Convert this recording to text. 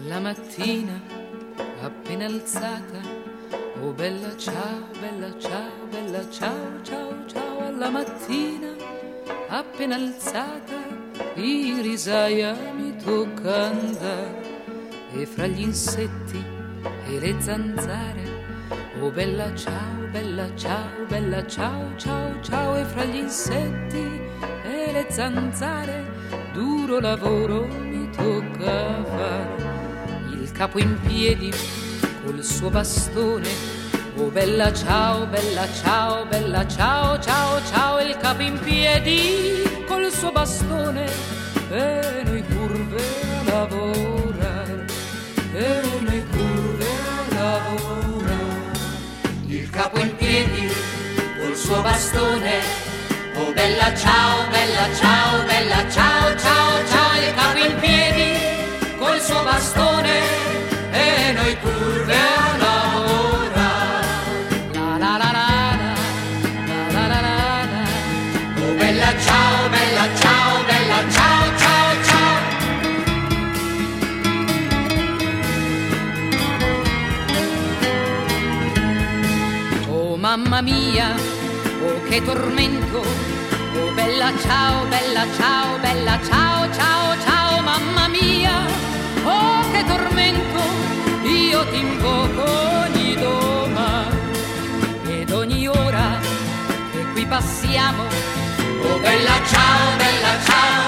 La mattina appena alzata, oh bella ciao, bella ciao, bella ciao, ciao, ciao. Alla mattina appena alzata, di risaia mi tocca andare, e fra gli insetti e le zanzare, oh bella ciao, bella ciao, bella ciao, ciao, ciao. E fra gli insetti e le zanzare, duro lavoro mi tocca fare. Il capo in piedi col suo bastone, oh bella ciao, bella ciao, bella ciao, ciao, ciao. Il capo in piedi col suo bastone, e noi curve a lavorare, e noi curve a lavorare. Il capo in piedi col suo bastone, oh bella ciao, bella ciao, bella ciao, ciao, ciao. Il capo in piedi col suo bastone, e noi curve a lavorare. La la la la la, la la la la. Oh bella ciao, bella ciao, bella ciao, ciao, ciao. Oh mamma mia, oh che tormento, oh bella ciao, bella ciao, bella ciao, ciao, ciao. Mamma mia, oh che tormento, io ti invoco ogni domani ed ogni ora che qui passiamo. Oh bella ciao, bella ciao,